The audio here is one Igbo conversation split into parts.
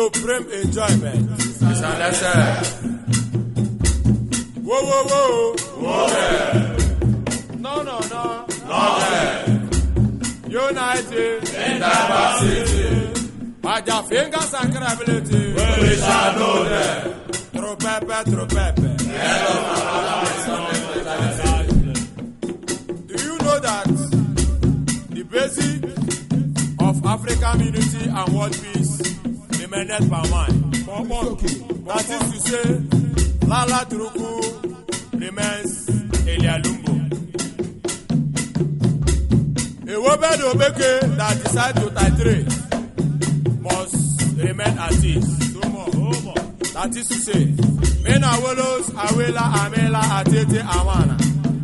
Supreme enjoyment. It's an essence. Whoa, whoa, whoa. Whoa there. No. Not there. United In diversity. by their fingers and credibility. We shall know them. Through pepper. Do you know that the basic of African unity and world peace remained by mind? That is to say, Lala Turuku remains Elia Lumbo. A woman Obeke that decides to titrate must remain as is. That is to say, Mena Wolos, Awela, Amela, Atete, Awana.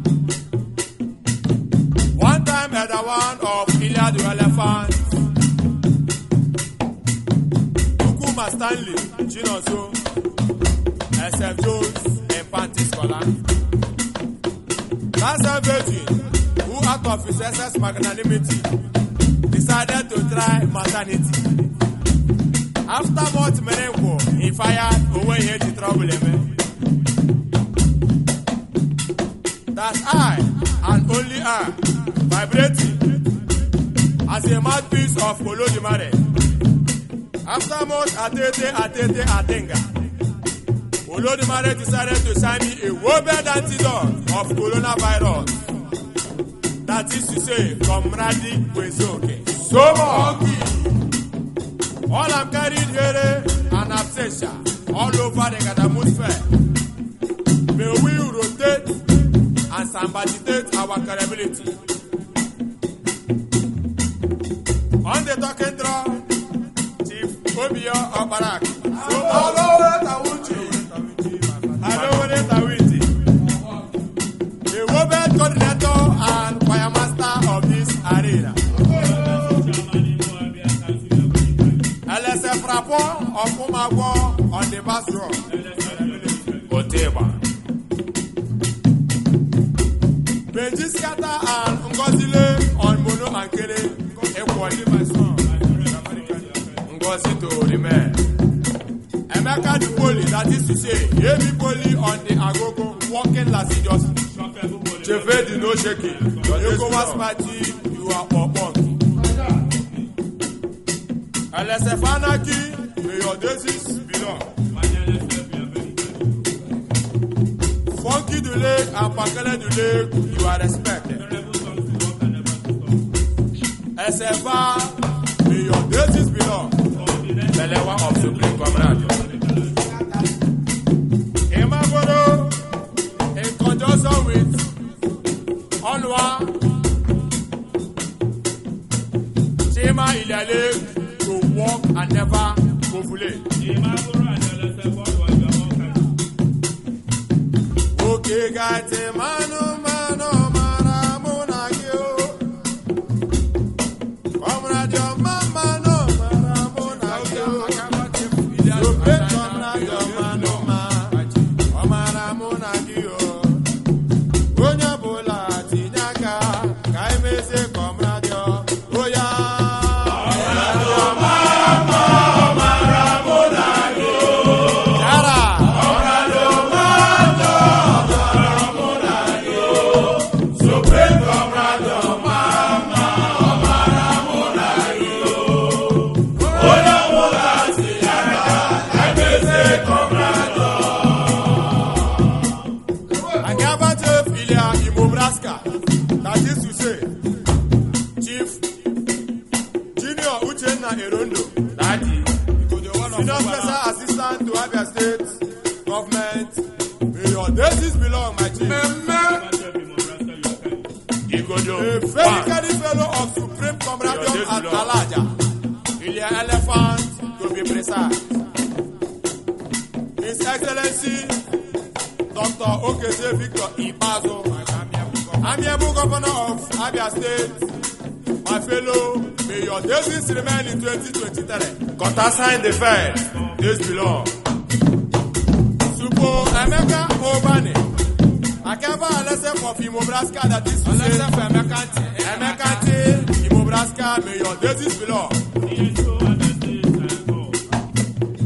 One time at the one of Ilya the Elephant, Ukuma Stanley, Chinoso, SF Jones, and Panty Scholar. That's a virgin who, out of his SS magnanimity, decided to try maternity. After much merengue, he fired away here to trouble him. That I, and only I, vibrating as a mouthpiece of Olodumare. After much Atenga, Olodumare decided to sign me a woven antidote of coronavirus. That is to say, Comrade Wezoke. So monkey. All I'm carrying here an absentia all over the atmosphere. May we rotate and sambagitate our credibility. On the talking drum, Chief Obio Obarak. So all over Tawuchi. The woman coordinator and choir master of this arena. LSF rapport of Umago on the bass drum. Oteba. Benji Skata and Ngozile on Mono and Kere. Equally my son. Ngozi to remain. Emeka the Poli, that is to say, heavy Poli on the Agogo, walking lasciviously. Chefe di no shaking. Yokowa's party, you are Obonki. LSF Anarchy, may your daisies belong. Funky du Lake and Pakele du Lake, you are respected. SFR, may your daisies belong. The level of Supreme Comrade. Emagoro, in conjunction with Onwa, Chema Iliale, to walk and never ovulate. Okay, guys, mano, Monagio. Comrade, your mama, no, Monagio. Monagio. Gonya Bola, Tinaka, Kaimese, Comrade, Oya. That is to say, Chief Junior Uchenna Erondo, Senior Special Assistant to Abia State Government. May your daisies belong, my chief. A very caring fellow of Supreme Comradium at Alaja, Ilya Elephant, to be precise. His Excellency, Dr. Okeze Victor Ipazo, Amiable Governor of Abia State, my fellow, may your daisies remain in 2023. Countersign the Fed, this belong. Supo Emeka Obane, Akeva Alesef of Imobraska, that is to say, Emekante, Imobraska, may your daisies belong.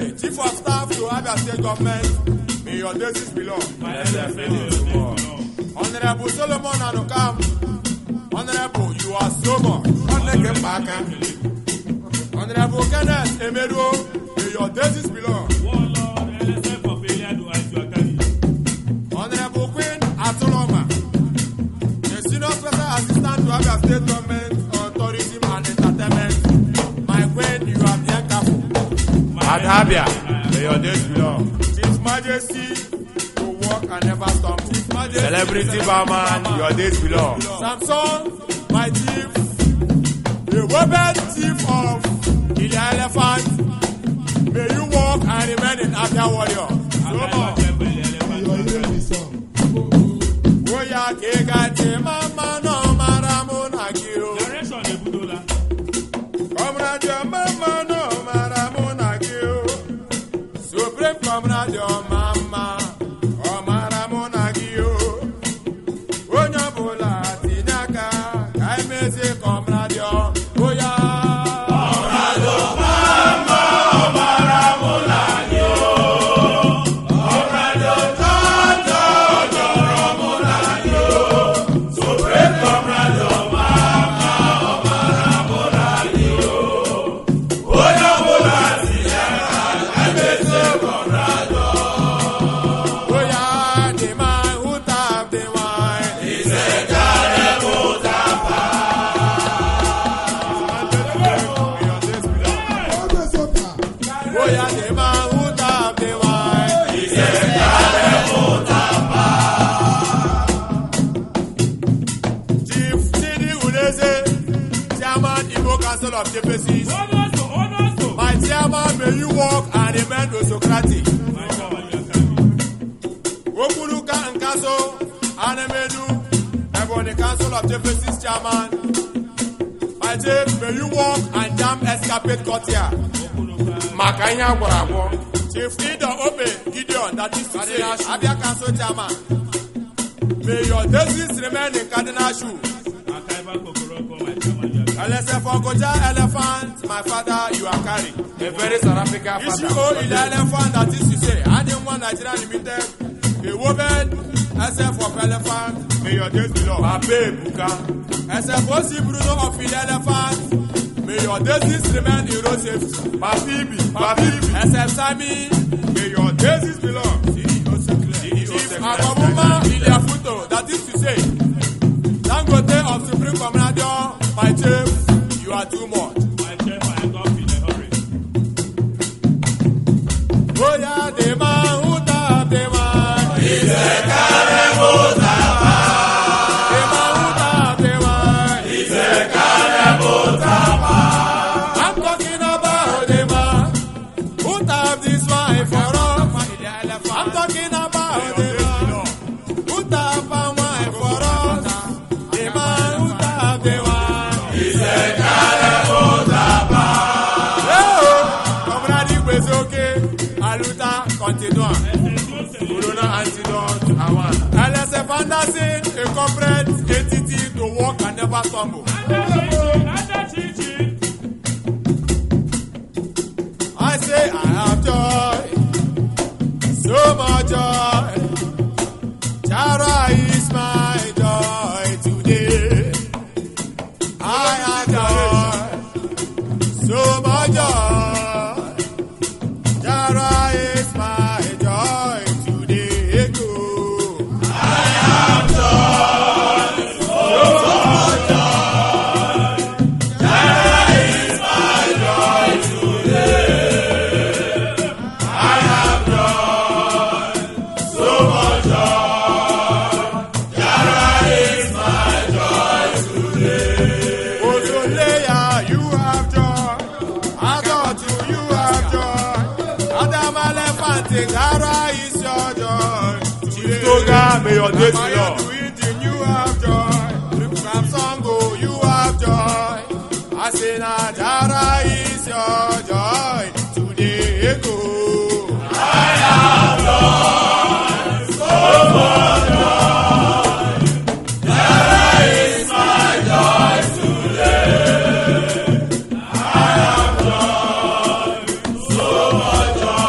Ose, Chief of Staff to Abia State Government, may your days belong. Honorable Solomon Anukam, Honorable, you are so much. Honorable Kenneth Emedo, may your days belong. Honorable Queen Atuloma, the Senior Special Assistant to Abia State Government on Tourism and Entertainment. My queen, you are bien careful. Abia, may your days belong. His Majesty, to walk and never stop. Celebrity barman, your days belong. Samson, my chief, the woman chief of the elephant, may you walk and remain in Abia warrior. Oya kegate mama no maramuna kiro. Comrade your mama no maramuna kiro. Supreme comrade your mama o maramuna kiro. Onya bola tinaka kai meze comrade your oya. Comrade your mama o maramuna kiro. Comrade your tata maramuna kiro. Supreme comrade your mama o maramuna kiro. Onya bola tinaka kai meze comrade. Oya the man who tap the wine is a guy who tap. Oya the man who tap the wine is a guy who tap. Chief Sidi Uleze, Chairman Igbo Council of Deputies. My chairman, may you walk and remain Socratic. Okuluka Nkaso, Anemedu, Ebony Council of Deputies Chairman. My chief, may you walk and jam escapade courtier. Makanya Guarabo. Chief Ido Obe Gideon, that is to say, Abia Council Chairman. May your days remain in cardinal shoe. LSF Ogoja elephant, my father, you are carrying. A very South African father. Issue in the elephant, that is to say, I didn't want Nigeria Limited. A woman, SF of elephant, may your days belong. Abe Buka. SF Osi Bruno of the elephant, may your days remain in road safety. Babibi. SF Sami, may your days belong. Chief Akwabuma Iliafuto, that is to say, Dangote of Supreme Commander, my chief, you are too much. My chief, I am not in a hurry. Oya the man who tap the man Is a guy who tap. The man who tap the man Is a guy who tap. I'm talking about the man who tap this wine for us. I'm talking about the man who tap a wine for us. The man who tap the wine Is a guy who tap. Comrade Bezoke, Aluta, continua. Corona antidote, Awan. LSF Anderson, a corporate entity to walk and never stumble. I say I have joy, so much joy. Chara is my joy today. I have joy, so much joy. Chara is my joy today. Go. I have joy, so much joy. Chara is my joy today. I have joy, so much joy. Chara is my joy today. Ozoleya, you have joy. Agotu, you have joy. Adam Elephant, Chara is your joy. Chief Toga, may your days be long. You have joy. From Songo, you have joy. Asena, Chara is your joy. Today, go. I have joy, so much joy. Chara is my joy today. I have joy, so much joy.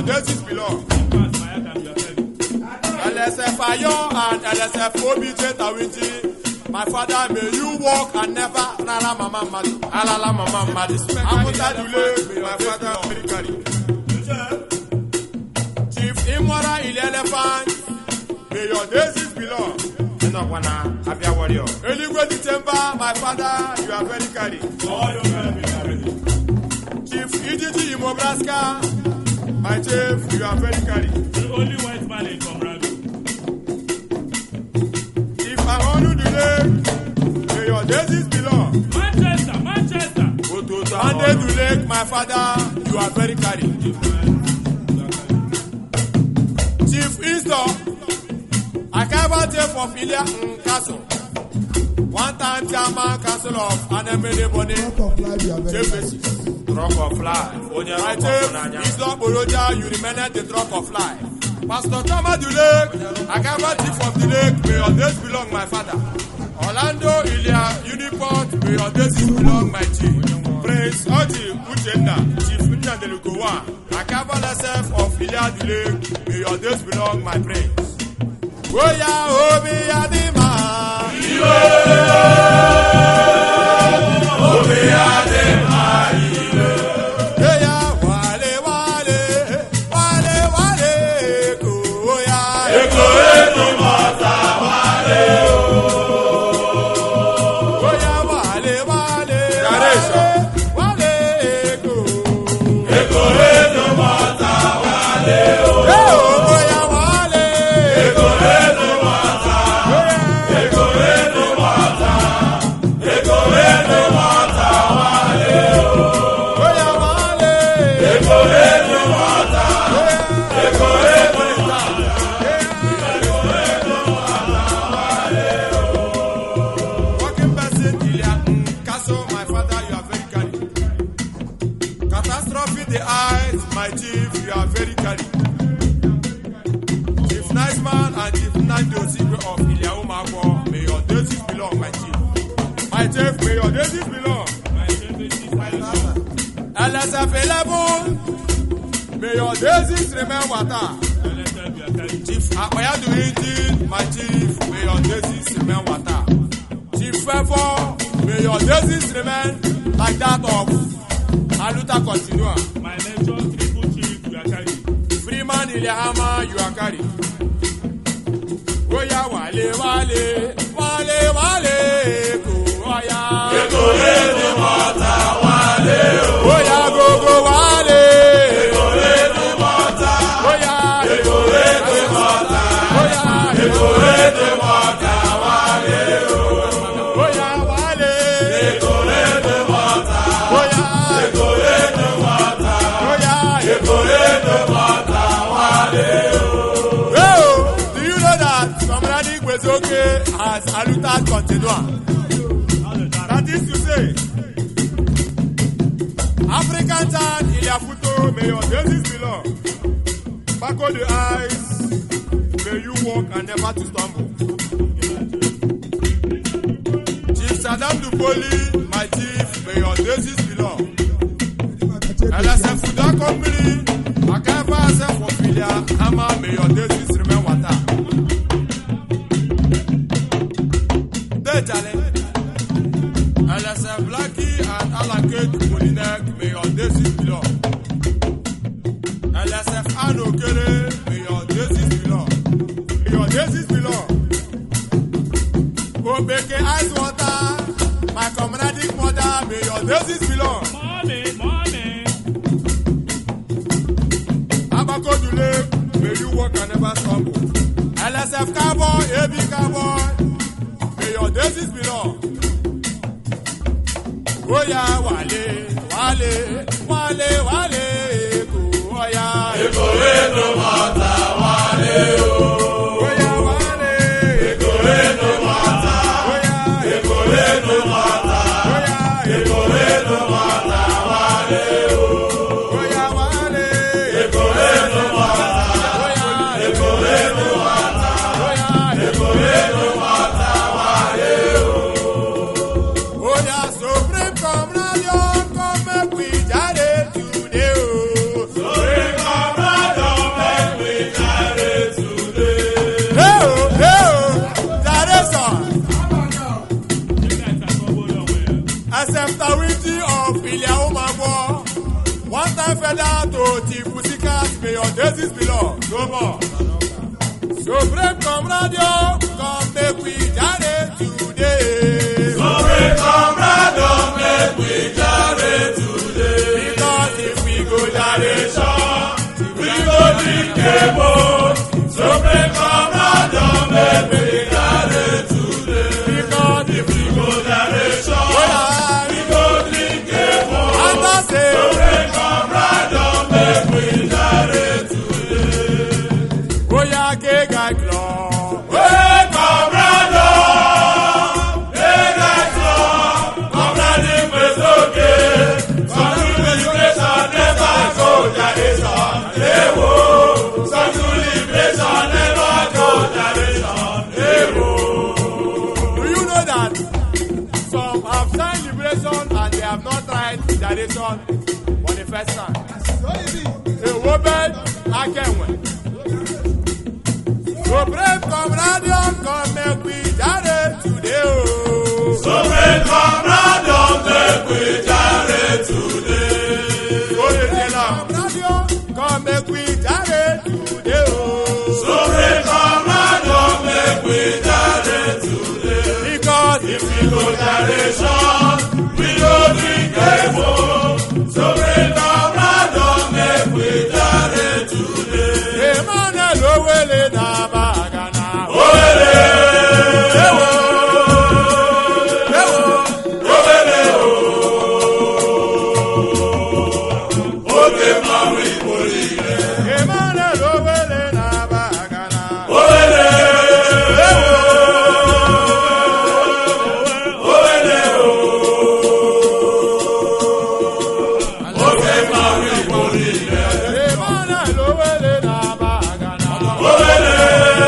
daisies belong. Pass my head and your head. LSF Ayo and LSF OBJ Tawiti. My father, may you walk and never alala mama madu. Alala mama madu. Amuta Dule, may my father very carry. Chief Imwara Il Elephant, may your daisies belong. Abia warrior. Eligwe December, my father, you are very carry. Chief Ijiji Imobraska, my chief, you are very carry. The only white man in Comrado. If I honor the lake, may your daisies belong. Manchester, Manchester. Monday to lake, my father, you are very carry. Chief Easter, I can't take for Filia Castle. One time chairman council of Anemele Boni. Drop of life. My chief is not Boroja, you remain the drop of life. Pastor Chama Dule, I can't chief of the lake, may your days belong my father. Orlando Ilya Uniport, may your days belong my chief. Prince Oji Uchenda, Chief Nyandelukowa, I can't myself of Ilya Dule, may your days belong my prince. Oya obi adima ile obi adima ile eya wale wale wale wale ko oya eko enu mata wale oya wale wale yaresha wale ko eko enu mata wale oya wale eko my chief, you are very carry. Chief Nice Man and Chief Nando Sigwe of Iliaumagwo, may your daisies belong, my chief. My chief, may your daisies belong. LSF 11, may your daisies remain water. Chief Akoyadu Injin, my chief, may your daisies remain water. Chief Favor, may your daisies remain like that of Aluta Continua. My major triple chief, you are carrying. Freeman Ilehama, you are carrying. Oya wale wale wale wale ko oya. Eko enu mata wale o. Oya gogo wale. Eko enu mata. Oya eko enu mata. Oya eko enu mata wale o. Oya wale. Eko enu mata. Oya eko enu mata. Oya eko enu mata wale o. It's okay as Aluta continua. That is to say, African town, Iliafuto, may your daisies belong. Back on the eyes, may you walk and never to stumble. Chief Saddam Dupoli, my chief, may your daisies belong. LSF Fuda Company, Akaifa Asef of Filia, Hama, may your daisies remain water. LSF Blackie and Alake Molinek, may your daisies belong. LSF Anokere, may your daisies belong. May your daisies belong. Obeke Ice Water, my comradic mother, may your daisies belong. Money, money. Abako Dule, may you walk and never stumble. LSF Cowboy, AB Cowboy, may your daisies belong. Oya wale, wale, wale, wale, eko oya. Eko eno mata wale o. Oya wale, eko eno mata. Oya, eko eno mata. Oya, eko eno mata wale o. Oya wale, eko eno mata. Oya, eko eno mata. Oya, eko eno mata wale o. Oya Supreme Comrade, come make we jare today o. Supreme Comrade, Timothy Pussycat, may your days belong. No more. Supreme Comrade, come make we jare today. Supreme Comrade, make we jare today. Because if we go generation, we go drink a boat. Supreme Comrade, make we jare today. because if we We go generation, we go drink a boat. and I say, Supreme Comrade, make we jare today. oh yeah, gay guy club. Hey, Comrade, hey, guys, Comrade, it's okay. Some liberation never go generation. Hey, whoa. Some liberation never go generation. Hey, whoa. Do you know that some have signed liberation and they have not tried generation for the first time? A woman, I can win. Supreme Comrade, come make we jare today. Oh. Supreme Comrade, make we jare today. Come make we jare today. Oh. Supreme Comrade, make we jare today. Because if If we go generation, we go drink a boat. Supreme Comrade, make we jare today. Emmanuel Owele na bagana. Owele, ewo, owele o. Oge mawi olile. Emmanuel Owele na bagana. Owele, ewo, owele o. Oge mawi olile. Emmanuel Owele na bagana. Owele,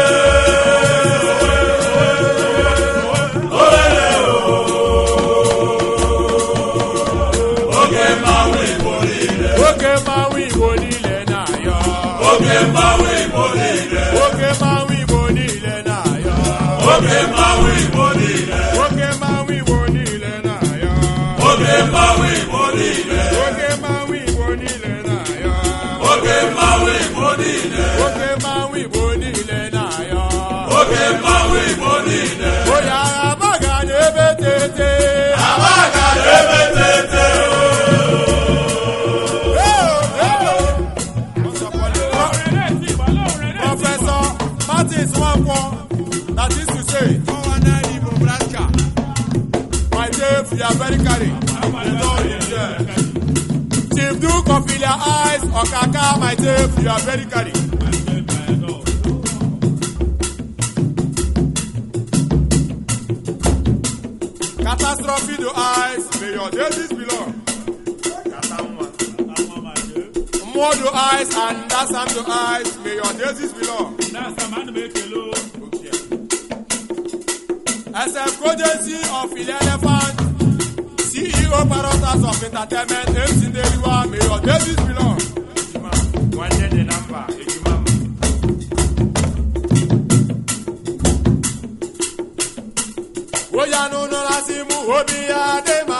owele o. Oge mawi olile. Oge mawi bonile na yo. Oge mawi olile. Oge mawi bonile na yo. Oge mawi olile. Oge mawi bonile na yo. Oge mawi olile. Oge mawi bonile na yo. Oge mawi olile. Oge mawi bonile na yo. Oge mawi olile. Oya abagana ebetete. Abaga ebetete o. Professor Martins Nwankwo, that is to say, my Dave, you are very carry. Chief Duke of Ilia Eyes, Okaka, my Dave, you are very carry. Catastrophe to eyes, may your days belong. More to eyes and that's some to eyes, may your days belong. SF Cogency of Ilia Elephant, CEO Parotas of Entertainment, MC Deliwa, may your days belong. One day the number, Oyanu no nasimu obi adema.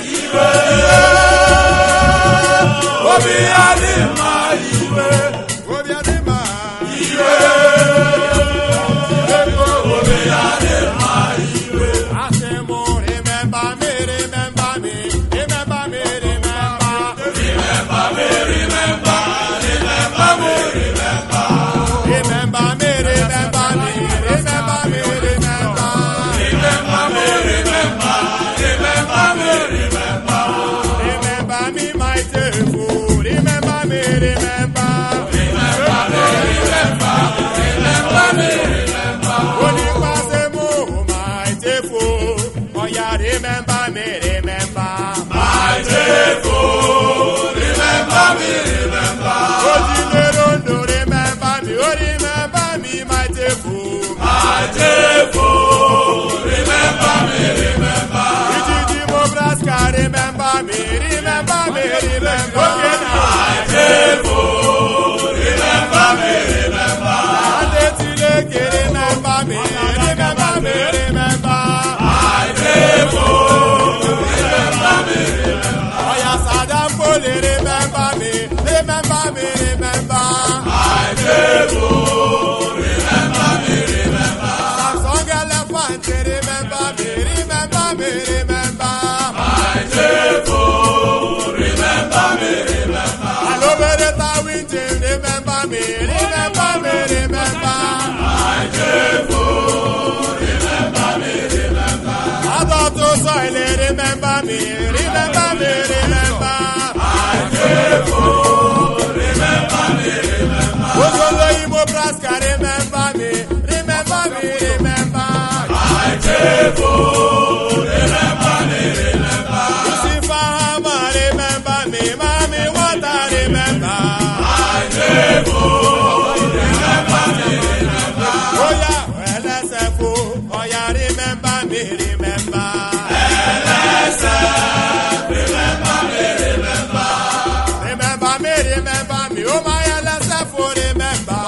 Obi adima iwe. Obi adema. Obi adima iwe. Asemo remember me, remember me, remember me, remember. Remember me, remember. Remember me, remember. Remember me, remember me, remember me, remember. Remember me, remember. Remember me, remember. Remember me, my table. Remember me, remember. Remember me, remember. Remember me, remember. Only Pasemo, my table. Oh yeah, remember me, remember. My table, remember me, remember. Ojinerondo, remember me, oh remember me, my table. My table, remember me, remember. Ijiji Mobraska, remember me, remember me, remember. My table, remember me, remember. Adetileke, remember me, remember me, remember. My table, remember me, remember. Oya Sadam Pole, remember me, remember me, me, remember. Remember me, oh my LSF, oh remember.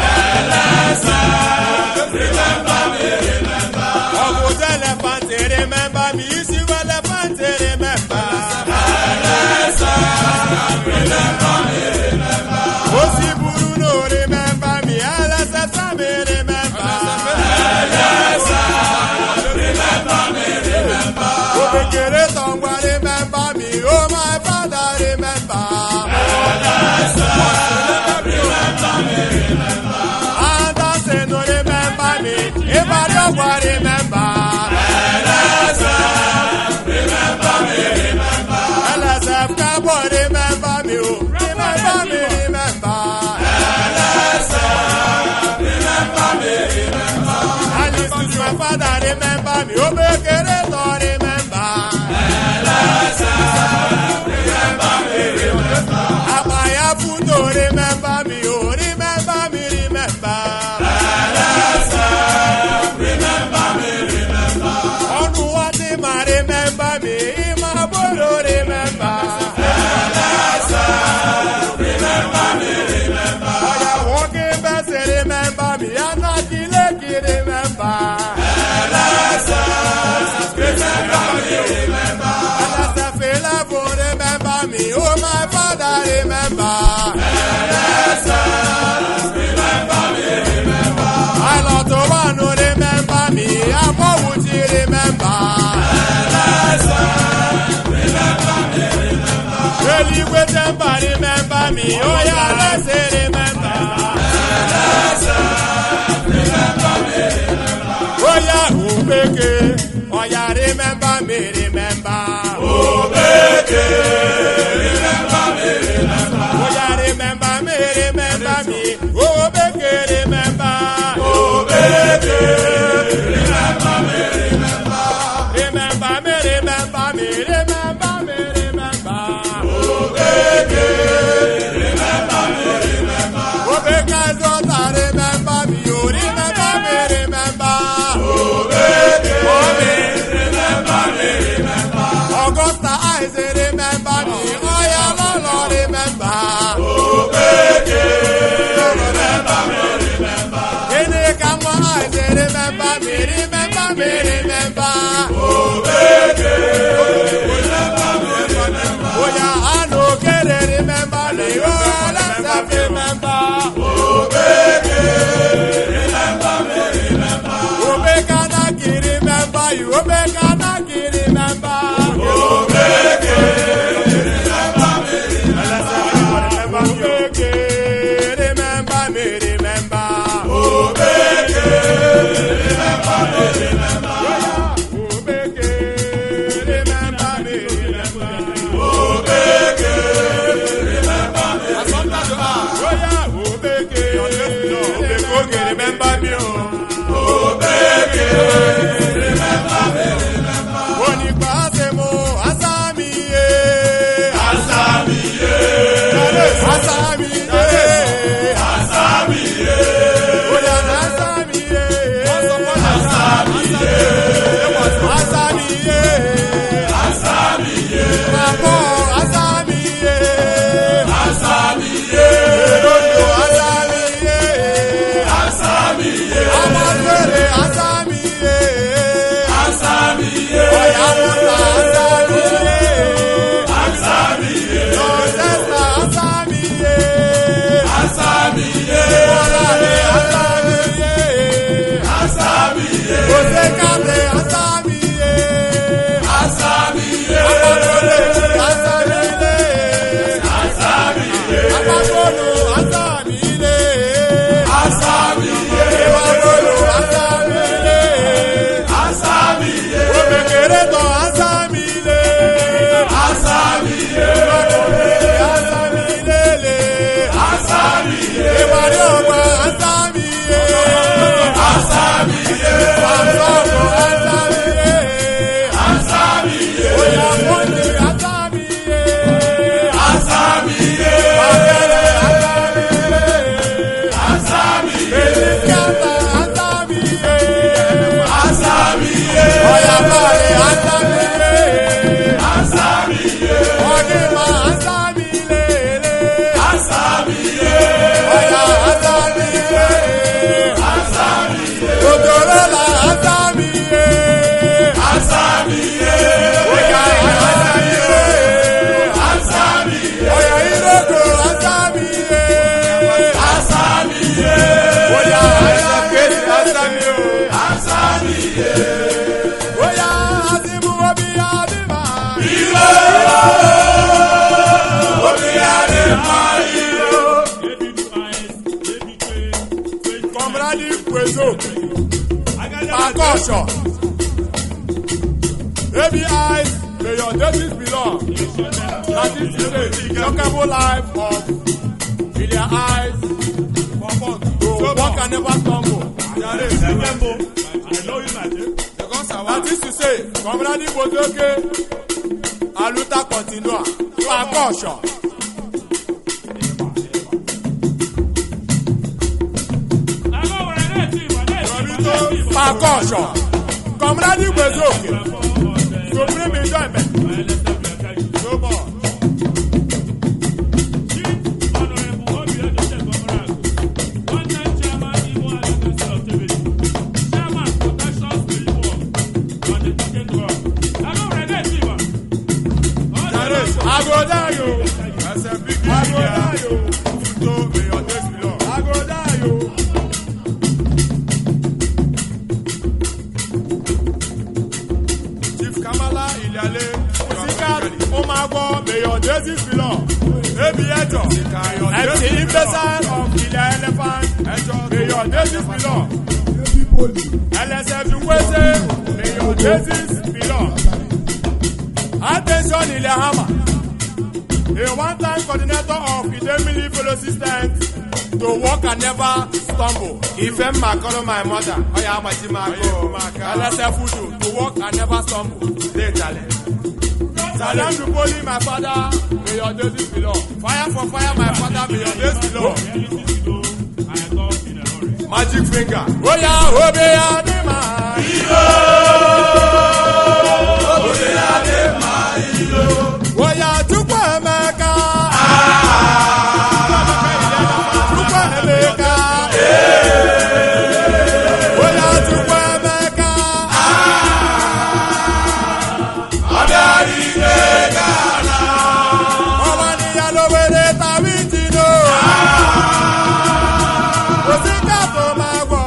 Remember me, remember. Oh, good elephant, remember me, you see elephant, remember. Remember me, remember. Oh, see Bruno, remember me, LSF, remember. Remember me, remember. Oh, remember me, oh my father, remember. Remember. LSF, come on, remember me, oh. Remember me, remember. Remember me, remember. Alice, my father, remember me, oh, make it remember. Remember me, remember. Abaya Fundo, remember me, oh, remember me, remember. Remember me, remember. Remember me, Imabolo, remember. Remember me, remember. I am walking best, remember me. I'm not lucky, remember. Remember me, remember. Remember me, oh my father, remember. Remember me, remember. I love to one who remember me. I'm always remember. Really remember me, oh yeah, let's say remember. Remember me, remember. Oh yeah, Ubeke, oh yeah, remember me, remember. Ubeke, remember me, remember. Oh yeah, remember me, remember me. Ubeke, remember. Ubeke, remember me, remember. Remember me, remember me, remember me, remember. Ubeke, remember me, remember. Ubeke, daughter, remember me, you remember me, remember. Ubeke, remember me, remember. Augusta, eyes, remember me, oh yeah, Lord, remember. Ubeke, remember me, remember. Any come eyes, remember me, remember me, remember. Ubeke, remember me, remember. Oh yeah, I know, get it, remember me, oh let's have remember. Ubeke, remember me, remember. Ubeke, Naki, remember you, Ubeke, Naki, remember. Ubeke, remember me, remember. Ubeke, remember me, remember. Ubeke, remember me, remember. Ubeke, remember me, remember. Ubeke, remember me. Oh yeah, Ubeke, remember me. Ubeke, remember me, remember. Oni pasemo, asami ye, asami ye, asami ye, asami ye. Oya asami ye, asami ye, asami ye, asami ye. Papo asami ye, asami ye. Rodo asami ye, asami ye. Amadere asami ye, Comrade Kwezo, Percussion, ABIs, may your days belong. That is to say, youngable life of their eyes, to walk and never stumble. That is to say, Comrade Bozoke, Aluta continua, Percussion. Percussion, Comrade Bozoke, Supreme Enjoyment, no more. I go die, you. That's a big I go die, you. So may your days belong. I go die, you. Chief Kamala Iliale, Musical Omago, may your days belong. Maybe Ejo, MC Imbecile of Ila Elephant, may your days belong. LSF Uwese, may your days belong. Attention Ilehama, a one-time coordinator of Idemili Fellow Systems to walk and never stumble. Ifem Makolo, my mother, Oyamajimako, LSF Udu, to walk and never stumble. Salam to Poli, my father, may your days belong. Fire for fire, my father, may your days belong. Magic finger. Oya, Obeya, Dema. Obeya, Dema. Oya, Chukwa Emeka. Chukwa Emeka. Oya, Chukwa Emeka. Adari Megana. Omani Yalowere Tawitino. Osika Tomago.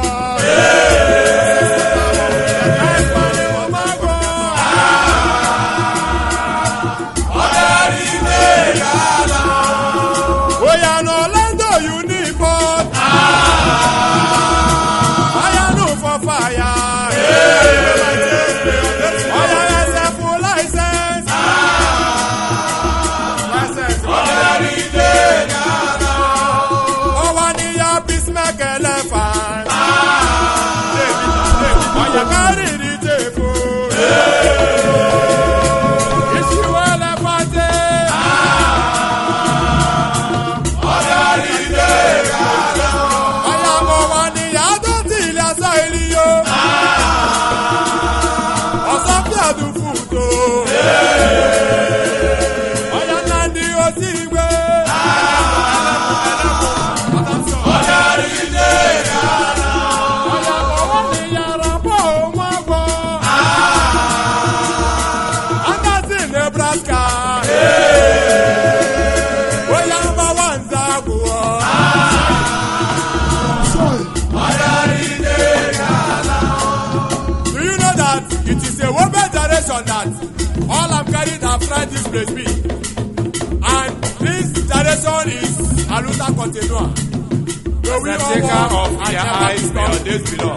That all I'm carrying have tried this place me, and this generation is Aluta continua. So we all walk of their eyes may your days belong.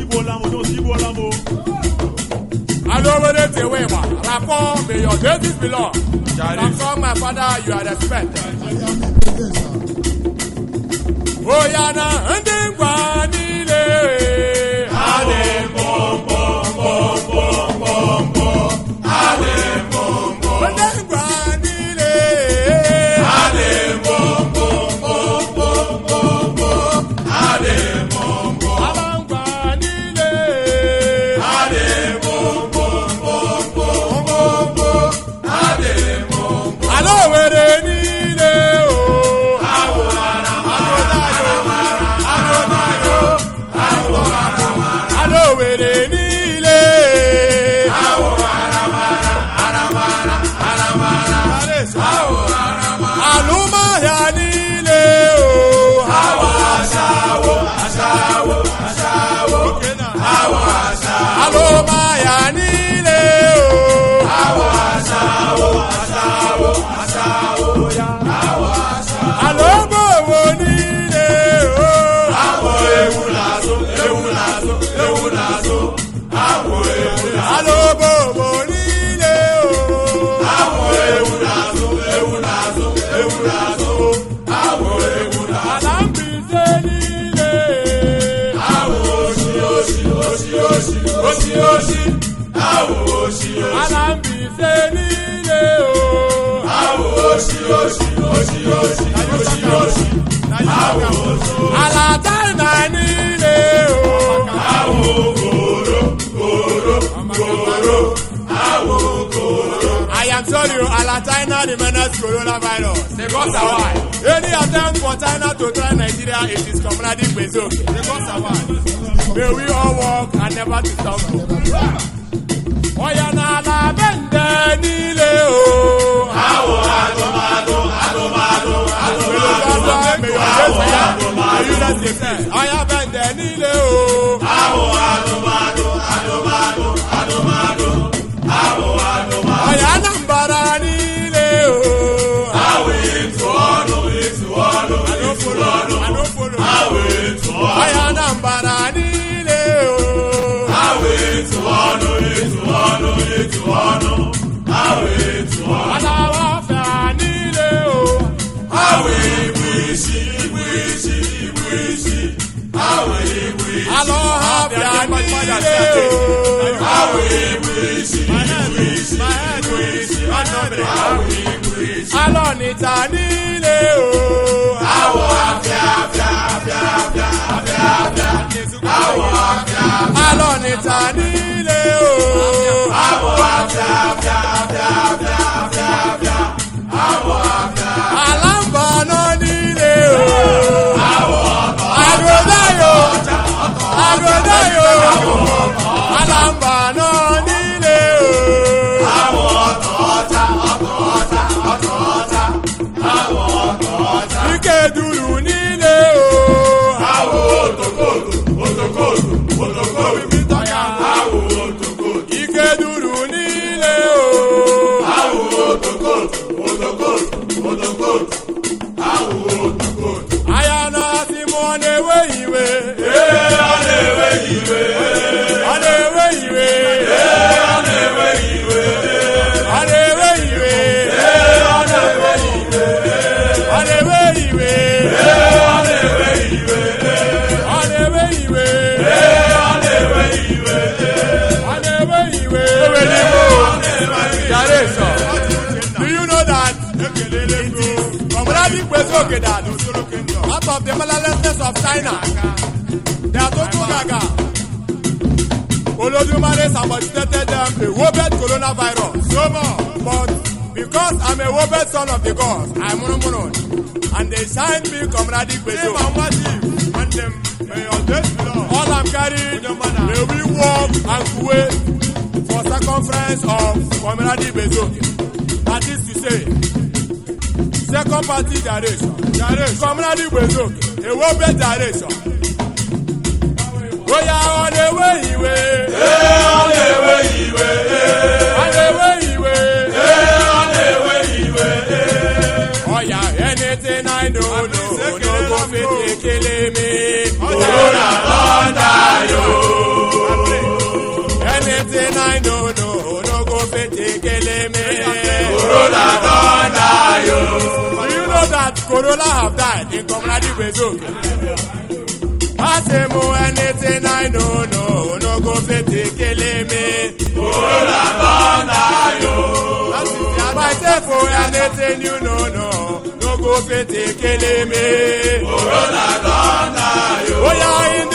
Alowere Tewewa, rapport may your days belong. From my father you are respected. Oyana Ndingwa Nile Ade bom bom bom bom bom bom. Alobo wonile o, awo ewula. oshi, awo oshi oshi. Alambise nílé o. Awo oshi oshi oshi oshi oshi oshi. Awo oshi. Alataina nílé o. Awo koro koro koro. Awo koro. I am sorry, Alataina the menace coronavirus. They got survive. Any attempt for China to try Nigeria, it is community based. They got survive. May we all work and never to stumble. Oyana la bende nílé o. Awo adomado adomado adomado. Oya bende nílé o. Awo adomado adomado adomado. Awo adomado. Oya nambara nílé o. Awo etu ọnu etu ọnu etu ọnu. Awo etu ọnu. Oya nambara nílé o. Awo etu ọnu etu ọnu etu ọnu. Awo etu ọnu. Aláwọ̀ fẹ́ nílé o. Awo igbu isi igbu isi igbu isi. Awo igbu isi. Aloha fẹ́ nílé o. Awo igbu isi igbu isi igbu isi. Awo igbu isi. Alọ́nìta nílé o. Awo afia afia afia afia afia afia. Awo afia. Alọ́nìta nílé o. Awo afia afia afia afia afia afia. Awo afia. Alambana nílé o. Awo ọkọ. Agodayo. Agodayo. Alambana nílé o. Awo ọkọ ọta ọkọ ọta ọkọ ọta. Awo ọkọ ọta. Ikeduru nílé o. Awo otokoto otokoto otokoto. Awo otokoto. Ikeduru nílé o. Awo otokoto otokoto otokoto. Awo otokoto. Ayana ti mo newe iwe. Ọ na-ewe iwe. Ọ na-ewe iwe. Ọ na-ewe iwe. Ọ na-ewe iwe. Ọ na-ewe iwe. Ọ na-ewe iwe. Ọ na-ewe iwe. Ọ na-ewe iwe. Ọ na-ewe iwe. Ọ na-ewe iwe. Do you know that? Community Kwezoke that out of the malalessness of China, they are Togo Gaga. Olodumare substituted them a wobet coronavirus. So more. But because I'm a wobet son of the gods, I'm Mono. And they signed me Community Kwezoke. And them, all I'm carrying, may we walk and wait for circumference of Community Kwezoke. That is to say, second party direction. Community Kwezoke. A wobet direction. Oya on the way iwe. On the way iwe. On the way iwe. On the way iwe. Oya anything I know, no go fit killing me. Corona thunder yo. Anything I know, no go fit killing me. Corona thunder yo. Do you know that Corona have died in Community Kwezoke? I say more anything I know, no go fit killing me. Corona thunder yo. I say for anything you know, no go fit killing me. Corona thunder yo. Oh yeah, in